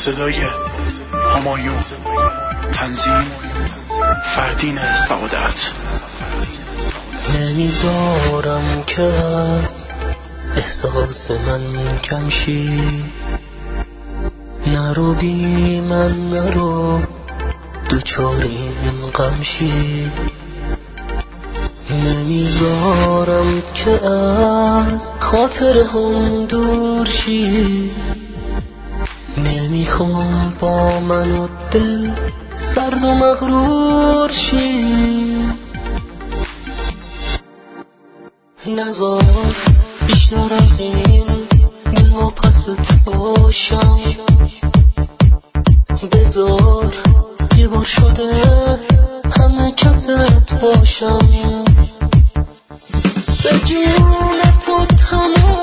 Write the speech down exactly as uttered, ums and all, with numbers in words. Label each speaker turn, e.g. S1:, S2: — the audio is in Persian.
S1: صدای همایون، تنظیم فردین سعادت.
S2: نمیذارم که از احساس من کم شی، نرو بی من، نرو دوچار این غم شی. نمیذارم که از خاطر هم دور شی، نمیخوام با من و دل سرد و مغرور شی. نذار بیشتر از این دل واپست باشم، بذار یه بار شده همه کست باشم. به جون تو تمام